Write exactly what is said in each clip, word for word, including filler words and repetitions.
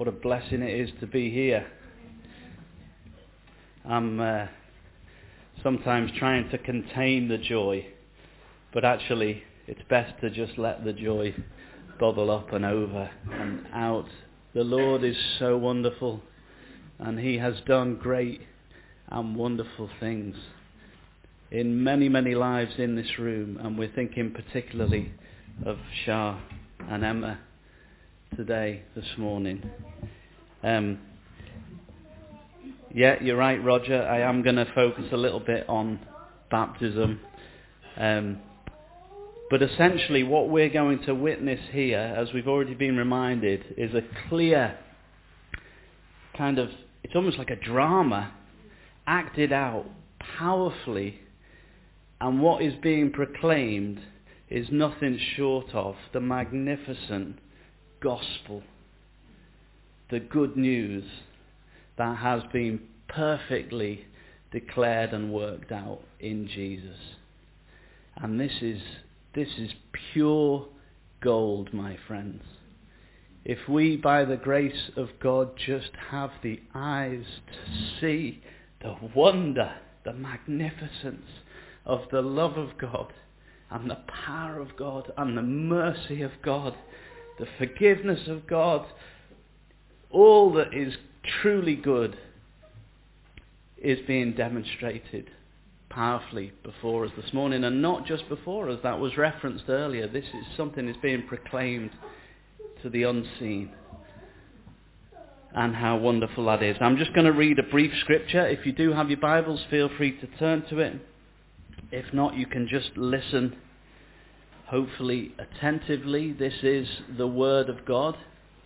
What a blessing it is to be here. I'm uh, sometimes trying to contain the joy, but actually it's best to just let the joy bubble up and over and out. The Lord is so wonderful, and He has done great and wonderful things in many, many lives in this room, and we're thinking particularly of Shah and Emma today, this morning. Um, yeah, you're right, Roger. I am going to focus a little bit on baptism. Um, but essentially what we're going to witness here, as we've already been reminded, is a clear kind of, it's almost like a drama, acted out powerfully, and what is being proclaimed is nothing short of the magnificent gospel, the good news that has been perfectly declared and worked out in Jesus. And this is this is pure gold, my friends. If we, by the grace of God, just have the eyes to see the wonder, the magnificence of the love of God and the power of God and the mercy of God, the forgiveness of God, all that is truly good is being demonstrated powerfully before us this morning, and not just before us. That was referenced earlier. This is something that's being proclaimed to the unseen, and how wonderful that is. I'm just going to read a brief scripture. If you do have your Bibles, feel free to turn to it. If not, you can just listen, hopefully attentively. This is the Word of God.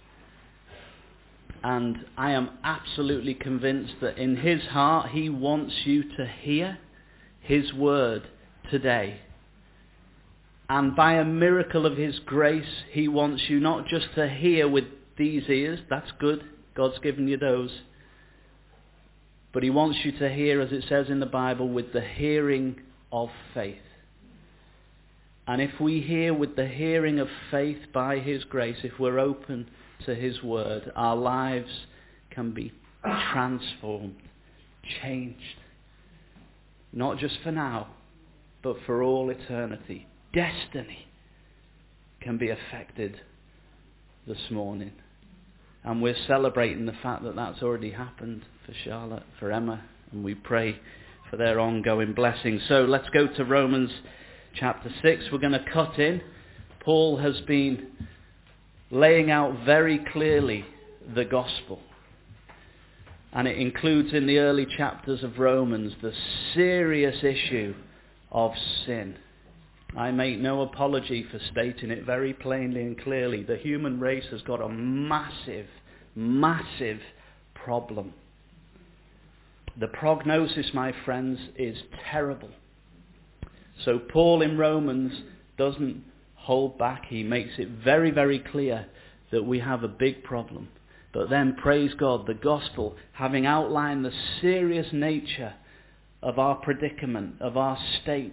And I am absolutely convinced that in His heart He wants you to hear His Word today. And by a miracle of His grace, He wants you not just to hear with these ears, that's good, God's given you those, but He wants you to hear, as it says in the Bible, with the hearing of faith. And if we hear with the hearing of faith by His grace, if we're open to His Word, our lives can be transformed, changed. Not just for now, but for all eternity. Destiny can be affected this morning. And we're celebrating the fact that that's already happened for Charlotte, for Emma, and we pray for their ongoing blessing. So let's go to Romans chapter six. We're going to cut in. Paul has been laying out very clearly the gospel. And it includes in the early chapters of Romans the serious issue of sin. I make no apology for stating it very plainly and clearly. The human race has got a massive, massive problem. The prognosis, my friends, is terrible. So Paul in Romans doesn't hold back. He makes it very, very clear that we have a big problem. But then, praise God, the gospel, having outlined the serious nature of our predicament, of our state,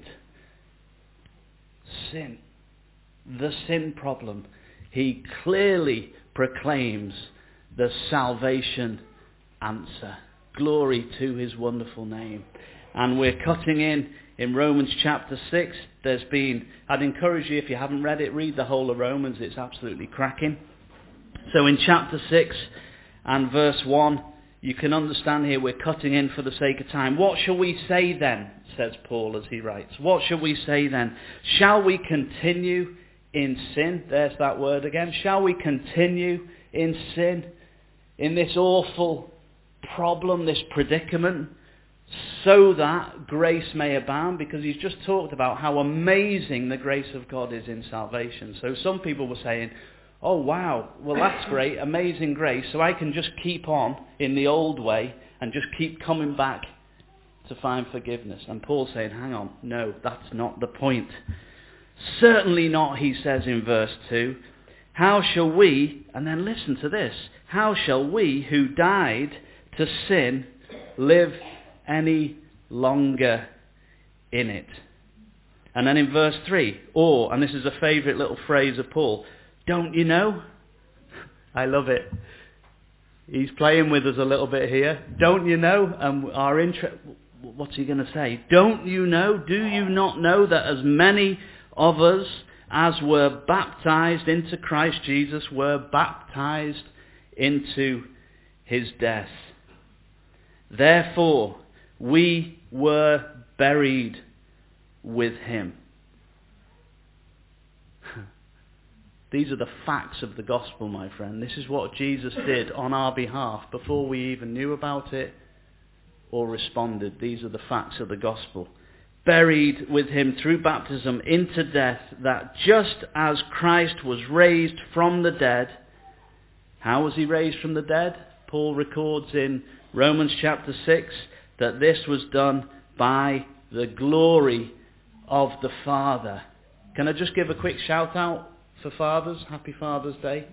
sin, the sin problem, he clearly proclaims the salvation answer. Glory to His wonderful name. And we're cutting in in Romans chapter six. There's been, I'd encourage you, if you haven't read it, read the whole of Romans. It's absolutely cracking. So in chapter six and verse one, you can understand here we're cutting in for the sake of time. What shall we say then, says Paul as he writes. What shall we say then? Shall we continue in sin? There's that word again. Shall we continue in sin? In this awful problem, this predicament, so that grace may abound? Because he's just talked about how amazing the grace of God is in salvation. So some people were saying, oh wow, well that's great, amazing grace, so I can just keep on in the old way and just keep coming back to find forgiveness. And Paul's saying, hang on, no, that's not the point. Certainly not, he says in verse two. How shall we, and then listen to this, how shall we who died to sin live any longer in it? And then in verse three, or, and this is a favourite little phrase of Paul, don't you know? I love it. He's playing with us a little bit here. Don't you know? Um, our interest. What's he going to say? Don't you know? Do you not know that as many of us as were baptized into Christ Jesus were baptized into his death? Therefore, we were buried with him. These are the facts of the gospel, my friend. This is what Jesus did on our behalf before we even knew about it or responded. These are the facts of the gospel. Buried with him through baptism into death, that just as Christ was raised from the dead. How was he raised from the dead? Paul records in Romans chapter six that this was done by the glory of the Father. Can I just give a quick shout out for fathers? Happy Father's Day.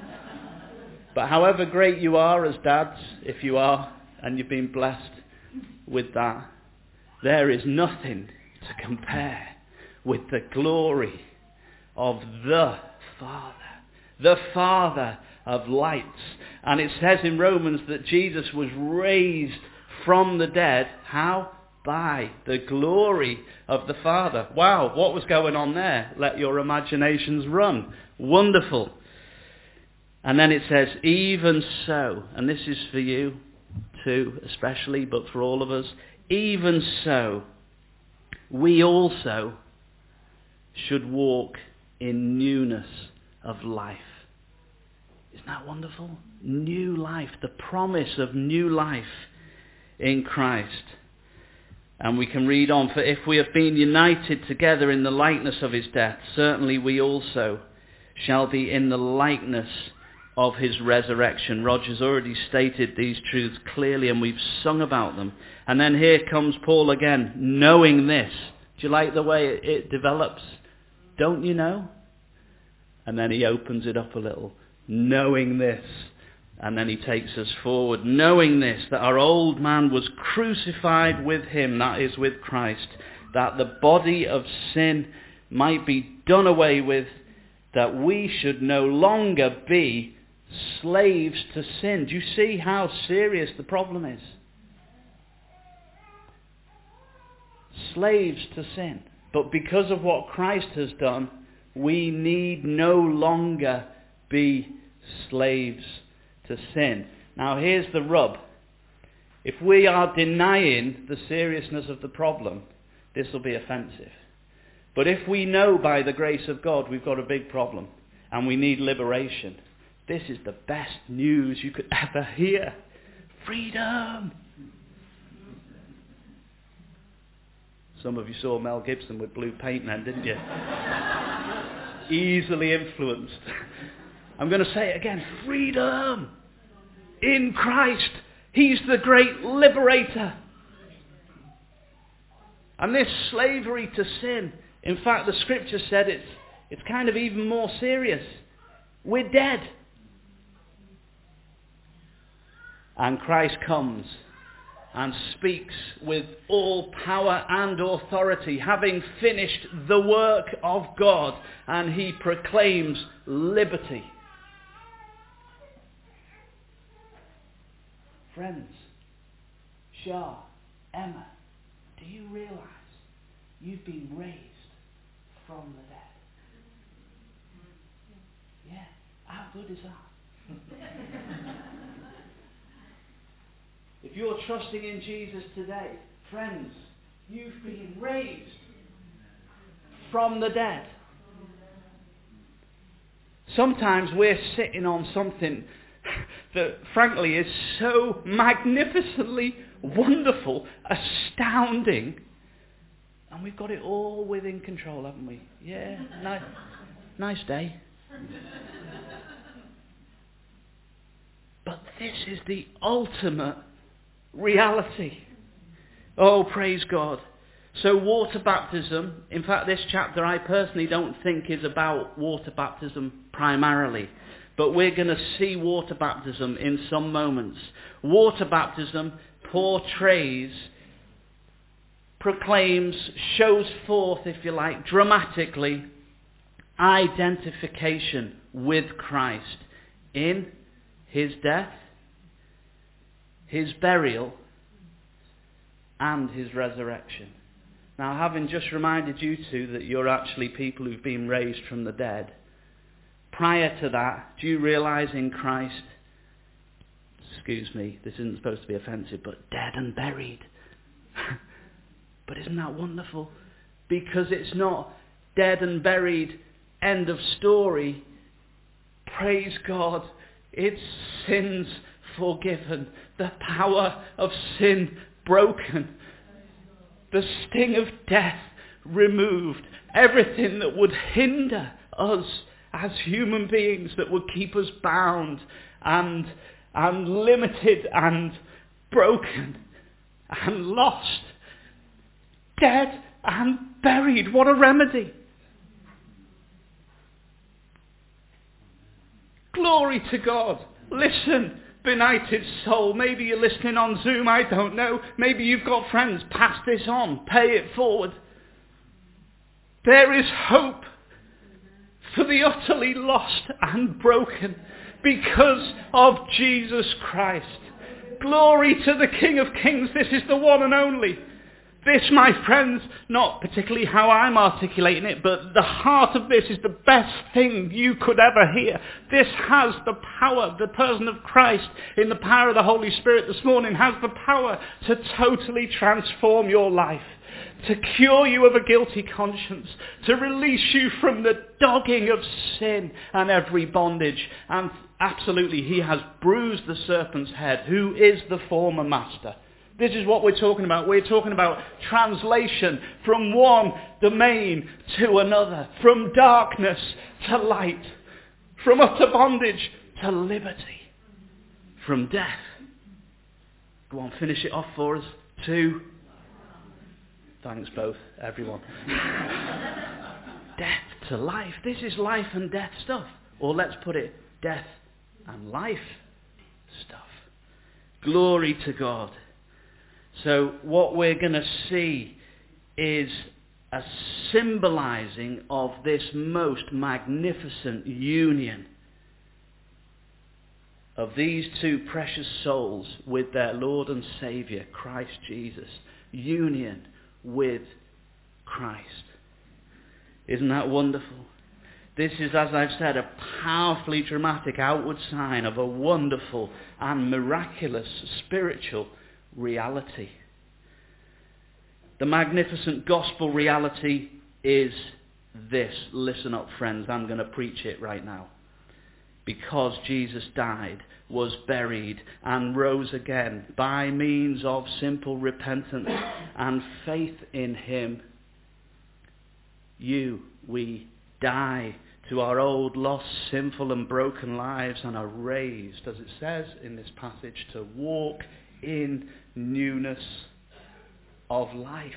But however great you are as dads, if you are, and you've been blessed with that, there is nothing to compare with the glory of the Father, the Father of lights. And it says in Romans that Jesus was raised from the dead. How? By the glory of the Father. Wow, what was going on there? Let your imaginations run. Wonderful. And then it says, even so, and this is for you too, especially, but for all of us, even so, we also should walk in newness of life. Isn't that wonderful? New life, the promise of new life in Christ. And we can read on, for if we have been united together in the likeness of his death, certainly we also shall be in the likeness of his resurrection. Roger's already stated these truths clearly and we've sung about them. And then here comes Paul again, knowing this. Do you like the way it, it develops? Don't you know? And then he opens it up a little. Knowing this. And then he takes us forward. Knowing this, that our old man was crucified with him, that is with Christ, that the body of sin might be done away with, that we should no longer be slaves to sin. Do you see how serious the problem is? Slaves to sin. But because of what Christ has done, we need no longer be slaves to sin. Now here's the rub. If we are denying the seriousness of the problem, this will be offensive. But if we know by the grace of God we've got a big problem and we need liberation, this is the best news you could ever hear. Freedom! Some of you saw Mel Gibson with blue paint then, didn't you? Easily influenced. I'm going to say it again. Freedom! In Christ. He's the great liberator. And this slavery to sin, in fact the scripture said it's, it's kind of even more serious. We're dead. And Christ comes and speaks with all power and authority, having finished the work of God, and he proclaims liberty. Friends, Shah, Emma, do you realize you've been raised from the dead? Yeah, how good is that? If you're trusting in Jesus today, friends, you've been raised from the dead. Sometimes we're sitting on something that frankly is so magnificently wonderful, astounding, and we've got it all within control, haven't we? Yeah, nice, nice day. But this is the ultimate reality. Oh, praise God. So water baptism, in fact this chapter I personally don't think is about water baptism primarily. But we're going to see water baptism in some moments. Water baptism portrays, proclaims, shows forth, if you like, dramatically, identification with Christ in his death his burial, and his resurrection. Now, having just reminded you two that you're actually people who've been raised from the dead, prior to that, do you realise in Christ, excuse me, this isn't supposed to be offensive, but dead and buried. But isn't that wonderful? Because it's not dead and buried, end of story. Praise God. It's sins forgiven. The power of sin broken. The sting of death removed. Everything that would hinder us as human beings, that would keep us bound and, and limited and broken and lost. Dead and buried. What a remedy. Glory to God. Listen, benighted soul. Maybe you're listening on Zoom, I don't know. Maybe you've got friends. Pass this on. Pay it forward. There is hope for the utterly lost and broken because of Jesus Christ. Glory to the King of Kings. This is the one and only. This, my friends, not particularly how I'm articulating it, but the heart of this is the best thing you could ever hear. This has the power, the person of Christ in the power of the Holy Spirit this morning has the power to totally transform your life, to cure you of a guilty conscience, to release you from the dogging of sin and every bondage. And absolutely, he has bruised the serpent's head, who is the former master. This is what we're talking about. We're talking about translation from one domain to another, from darkness to light, from utter bondage to liberty, from death. Go on, finish it off for us. To, thanks both, everyone. Death to life. This is life and death stuff. Or let's put it, death and life stuff. Glory to God. So what we're going to see is a symbolizing of this most magnificent union of these two precious souls with their Lord and Saviour, Christ Jesus. Union with Christ. Isn't that wonderful? This is, as I've said, a powerfully dramatic outward sign of a wonderful and miraculous spiritual reality. The magnificent gospel reality is this. Listen up, friends. I'm going to preach it right now. Because Jesus died, was buried, and rose again by means of simple repentance and faith in him, you, we die to our old, lost, sinful and broken lives and are raised, as it says in this passage, to walk in newness of life.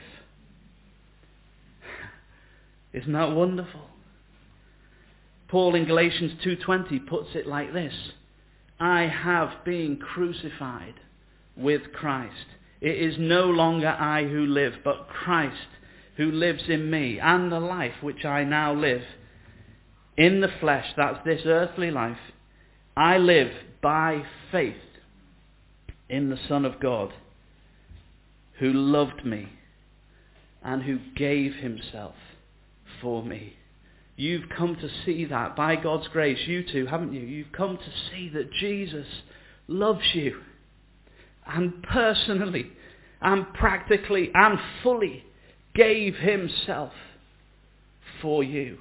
Isn't that wonderful? Paul in Galatians two twenty puts it like this: I have been crucified with Christ. It is no longer I who live, but Christ who lives in me, and the life which I now live in the flesh, that's this earthly life, I live by faith in the Son of God, who loved me and who gave himself for me. You've come to see that by God's grace, you too, haven't you? You've come to see that Jesus loves you, and personally and practically and fully gave himself for you.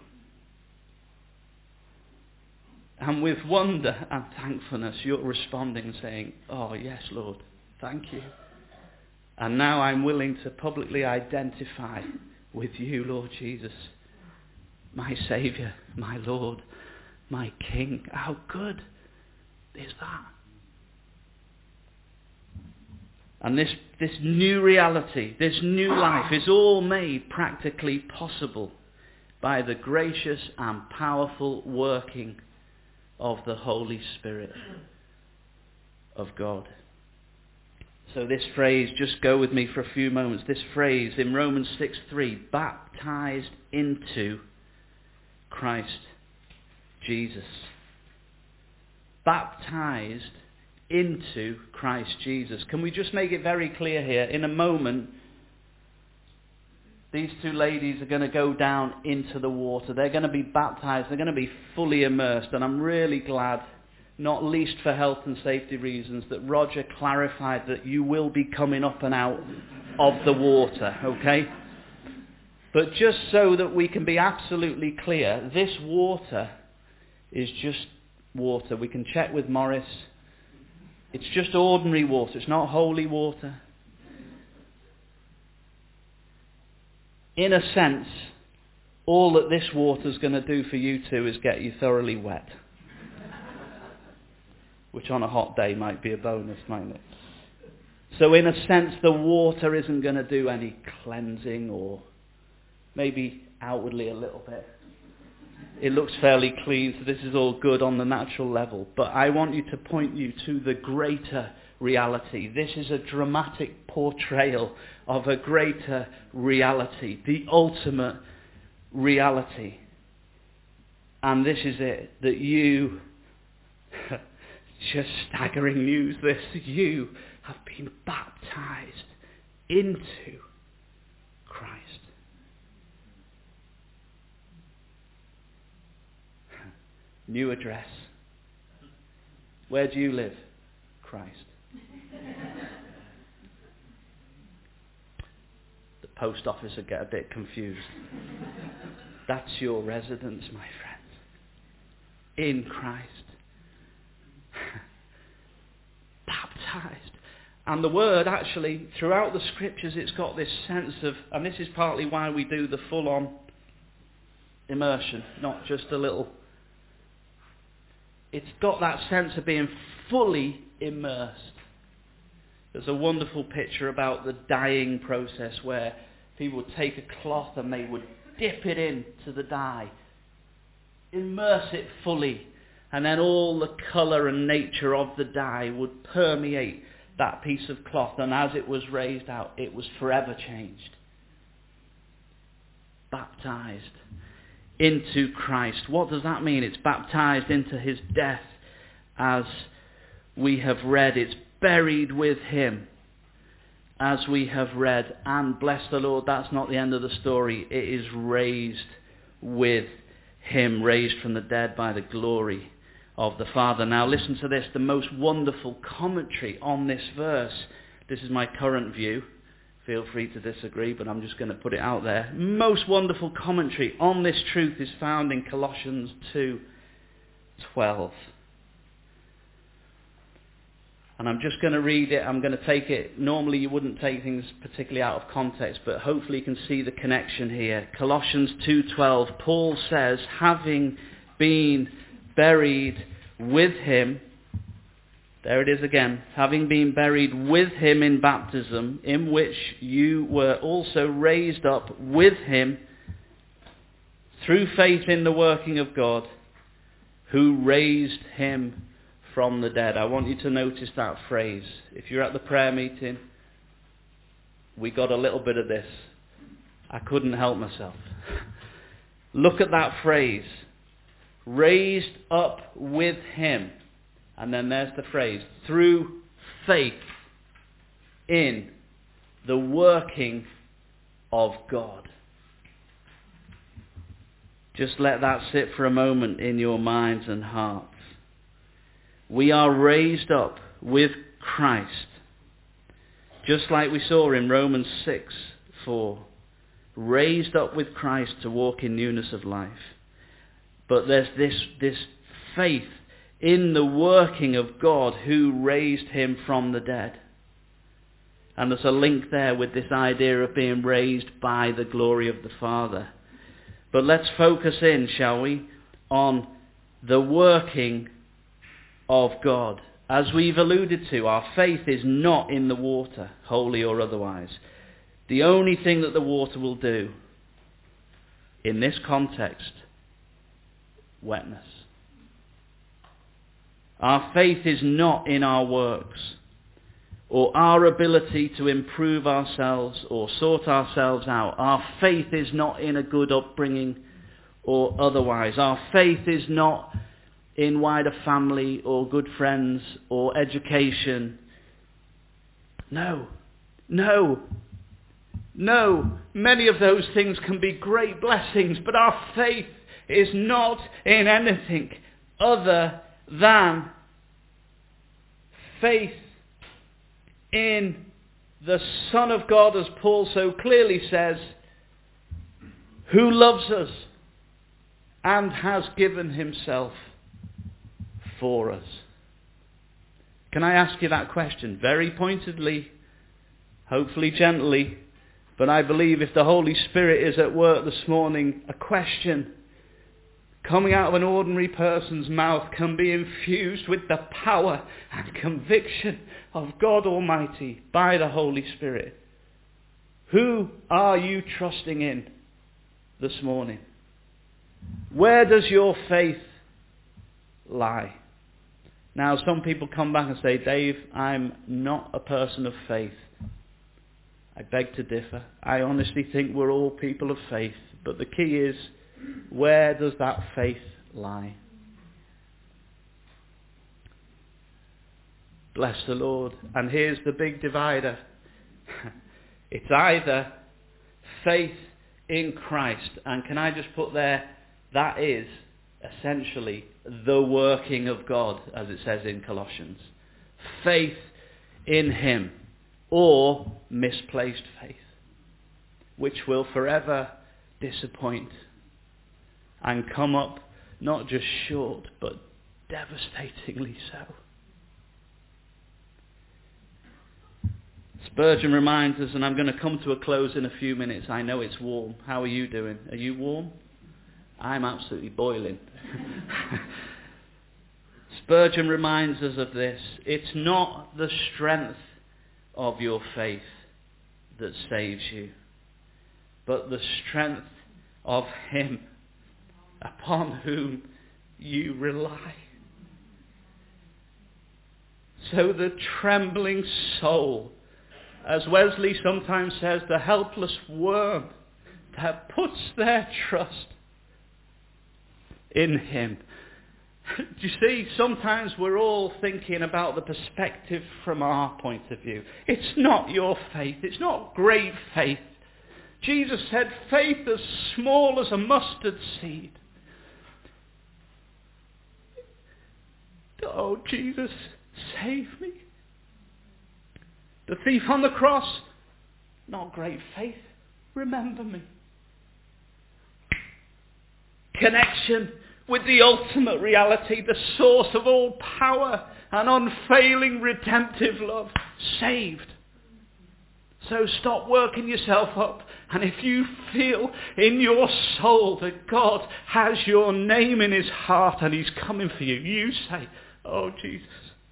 And with wonder and thankfulness, you're responding saying, oh yes, Lord, thank you. And now I'm willing to publicly identify with you, Lord Jesus, my Saviour, my Lord, my King. How good is that? And this, this new reality, this new life is all made practically possible by the gracious and powerful working of the Holy Spirit of God. So this phrase, just go with me for a few moments, this phrase in Romans six three, baptized into Christ Jesus. Baptized into Christ Jesus. Can we just make it very clear here? In a moment, these two ladies are going to go down into the water. They're going to be baptized. They're going to be fully immersed. And I'm really glad, not least for health and safety reasons, that Roger clarified that you will be coming up and out of the water, okay? But just so that we can be absolutely clear, this water is just water. We can check with Morris. It's just ordinary water. It's not holy water. In a sense, all that this water's going to do for you two is get you thoroughly wet. Which on a hot day might be a bonus, mightn't it? So in a sense, the water isn't going to do any cleansing, or maybe outwardly a little bit. It looks fairly clean, so this is all good on the natural level. But I want you to point you to the greater reality. This is a dramatic portrayal of a greater reality, the ultimate reality. And this is it, that you, just staggering news this, you have been baptized into Christ. New address. Where do you live? Christ. The post office would get a bit confused. That's your residence, my friends. In Christ. Baptized. And the word actually, throughout the scriptures, it's got this sense of, and this is partly why we do the full-on immersion, not just a little. It's got that sense of being fully immersed. There's a wonderful picture about the dyeing process where people would take a cloth and they would dip it into the dye, immerse it fully, and then all the colour and nature of the dye would permeate that piece of cloth, and as it was raised out, it was forever changed. Baptized into Christ. What does that mean? It's baptized into his death, as we have read. It's buried with him, as we have read. And bless the Lord, that's not the end of the story. It is raised with him, raised from the dead by the glory of the Father. Now listen to this, the most wonderful commentary on this verse. This is my current view. Feel free to disagree, but I'm just going to put it out there. Most wonderful commentary on this truth is found in Colossians two twelve. And I'm just going to read it. I'm going to take it. Normally you wouldn't take things particularly out of context, but hopefully you can see the connection here. Colossians two twelve, Paul says, having been buried with him, there it is again, having been buried with him in baptism, in which you were also raised up with him through faith in the working of God, who raised him from the dead. I want you to notice that phrase. If you're at the prayer meeting, we got a little bit of this. I couldn't help myself. Look at that phrase. Raised up with him. And then there's the phrase, through faith in the working of God. Just let that sit for a moment in your minds and hearts. We are raised up with Christ. Just like we saw in Romans six four. Raised up with Christ to walk in newness of life. But there's this, this faith in the working of God who raised him from the dead. And there's a link there with this idea of being raised by the glory of the Father. But let's focus in, shall we, on the working of God. As we've alluded to, our faith is not in the water, holy or otherwise. The only thing that the water will do, in this context, wetness. Our faith is not in our works or our ability to improve ourselves or sort ourselves out. Our faith is not in a good upbringing or otherwise. Our faith is not in wider family or good friends or education. No, no, no. Many of those things can be great blessings, but our faith is not in anything other than faith in the Son of God, as Paul so clearly says, who loves us and has given himself for us. Can I ask you that question very pointedly, hopefully gently, but I believe if the Holy Spirit is at work this morning, a question coming out of an ordinary person's mouth can be infused with the power and conviction of God Almighty by the Holy Spirit. Who are you trusting in this morning? Where does your faith lie? Now, some people come back and say, Dave, I'm not a person of faith. I beg to differ. I honestly think we're all people of faith. But the key is, where does that faith lie? Bless the Lord. And here's the big divider. It's either faith in Christ. And can I just put there, that is essentially the working of God, as it says in Colossians. Faith in him, or misplaced faith, which will forever disappoint and come up not just short, but devastatingly so. Spurgeon reminds us, and I'm going to come to a close in a few minutes. I know it's warm. How are you doing? Are you warm? I'm absolutely boiling. Spurgeon reminds us of this. It's not the strength of your faith that saves you, but the strength of him upon whom you rely. So the trembling soul, as Wesley sometimes says, the helpless worm that puts their trust in him. Do you see, sometimes we're all thinking about the perspective from our point of view. It's not your faith. It's not great faith. Jesus said, faith as small as a mustard seed. Oh, Jesus, save me. The thief on the cross, not great faith. Remember me. Connection with the ultimate reality, the source of all power and unfailing redemptive love. Saved. So stop working yourself up. And if you feel in your soul that God has your name in his heart and he's coming for you, you say, oh, Jesus.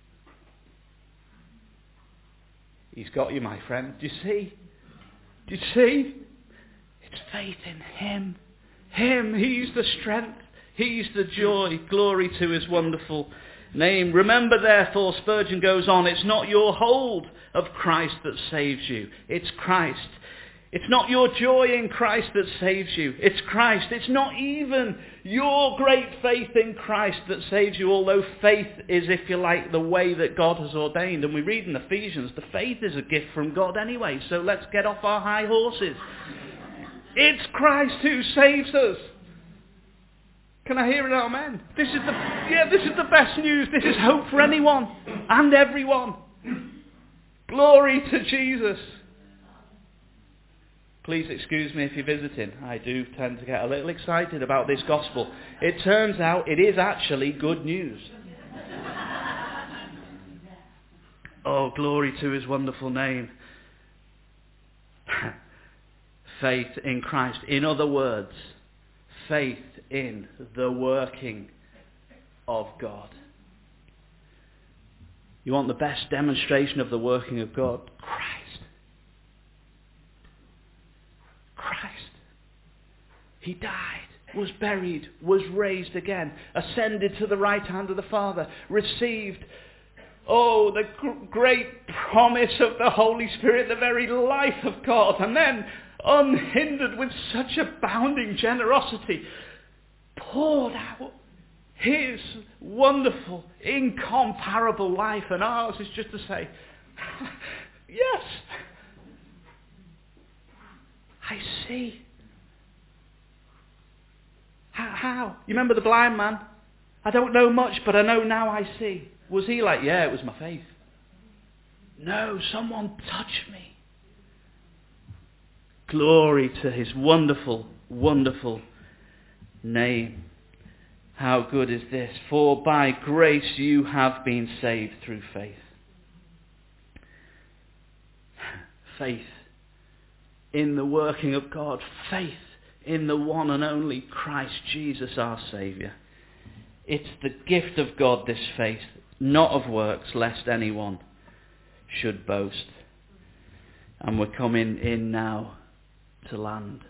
He's got you, my friend. Do you see? Do you see? It's faith in him. Him. He's the strength. He's the joy. Glory to his wonderful name. Remember, therefore, Spurgeon goes on, it's not your hold of Christ that saves you. It's Christ. It's not your joy in Christ that saves you. It's Christ. It's not even your great faith in Christ that saves you, although faith is, if you like, the way that God has ordained. And we read in Ephesians, the faith is a gift from God anyway, so let's get off our high horses. It's Christ who saves us. Can I hear an amen? This is the, yeah, this is the best news. This is hope for anyone and everyone. Glory to Jesus. Please excuse me if you're visiting. I do tend to get a little excited about this gospel. It turns out it is actually good news. Oh, glory to his wonderful name. Faith in Christ. In other words, faith in the working of God. You want the best demonstration of the working of God? Christ. Christ. He died, was buried, was raised again, ascended to the right hand of the Father, received, oh, the gr- great promise of the Holy Spirit, the very life of God, and then, unhindered with such abounding generosity, poured out his wonderful, incomparable life, and ours is just to say, yes, I see. How, how? You remember the blind man? I don't know much, but I know now I see. Was he like, yeah, it was my faith? No, someone touched me. Glory to his wonderful, wonderful name. How good is this? For by grace you have been saved through faith. Faith in the working of God. Faith in the one and only Christ Jesus our Saviour. It's the gift of God, this faith, not of works, lest anyone should boast. And we're coming in now to land.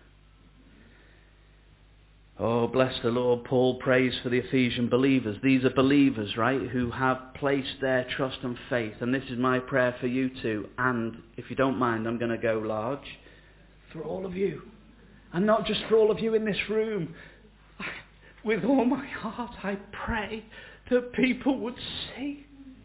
Oh, bless the Lord. Paul prays for the Ephesian believers. These are believers, right, who have placed their trust and faith. And this is my prayer for you too. And if you don't mind, I'm going to go large. For all of you. And not just for all of you in this room. With all my heart, I pray that people would see.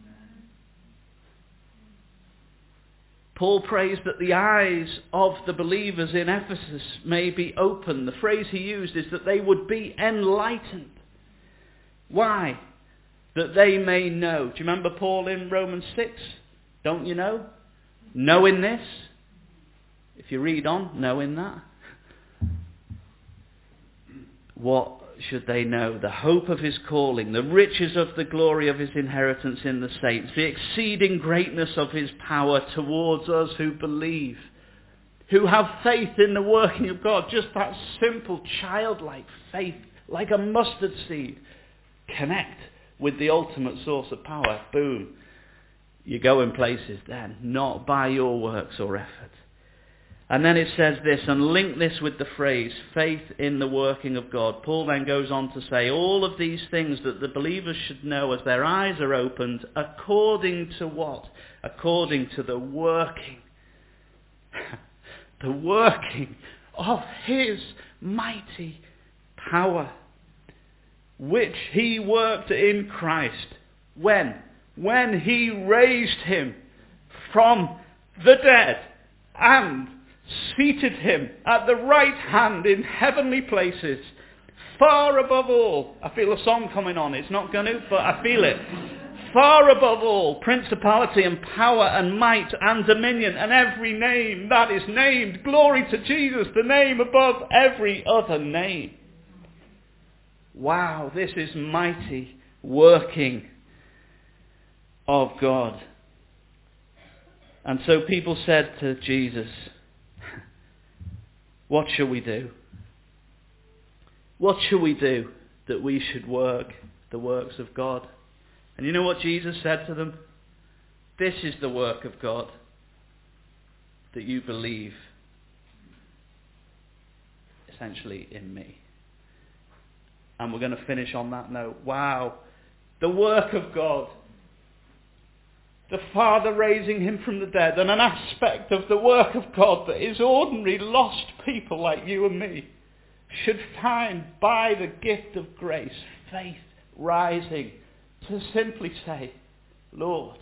Paul prays that the eyes of the believers in Ephesus may be open. The phrase he used is that they would be enlightened. Why? That they may know. Do you remember Paul in Romans six? Don't you know? Knowing this. If you read on, knowing that. What should they know? The hope of his calling, the riches of the glory of his inheritance in the saints, the exceeding greatness of his power towards us who believe, who have faith in the working of God. Just that simple childlike faith, like a mustard seed. Connect with the ultimate source of power. Boom. You're going places then, not by your works or effort. And then it says this, and link this with the phrase, faith in the working of God. Paul then goes on to say, all of these things that the believers should know as their eyes are opened, according to what? According to the working, the working of his mighty power, which he worked in Christ. When? When he raised him from the dead and seated him at the right hand in heavenly places, far above all. I feel a song coming on. It's not going to, but I feel it. Far above all principality and power and might and dominion and every name that is named. Glory to Jesus, the name above every other name. Wow, this is mighty working of God. And so people said to Jesus, what shall we do? What shall we do that we should work the works of God? And you know what Jesus said to them? This is the work of God, that you believe, essentially, in me. And we're going to finish on that note. Wow. The work of God. The Father raising him from the dead, and an aspect of the work of God that is ordinary lost people like you and me should find by the gift of grace, faith rising to simply say, Lord,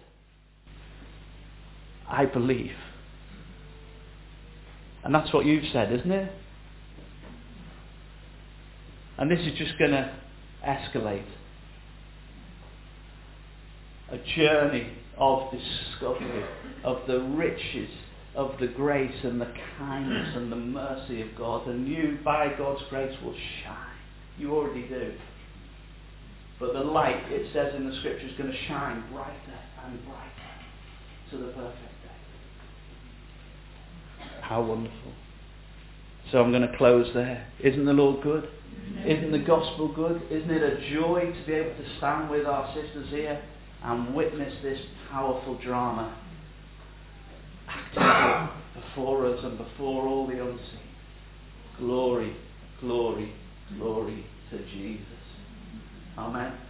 I believe. And that's what you've said, isn't it? And this is just going to escalate. A journey of discovery of the riches of the grace and the kindness and the mercy of God. And you, by God's grace, will shine. You already do. But the light, it says in the scripture, is going to shine brighter and brighter to the perfect day. How wonderful. So I'm going to close there. Isn't the Lord good? Isn't the gospel good? Isn't it a joy to be able to stand with our sisters here and witness this powerful drama acting before us and before all the unseen? Glory, glory, glory to Jesus. Amen.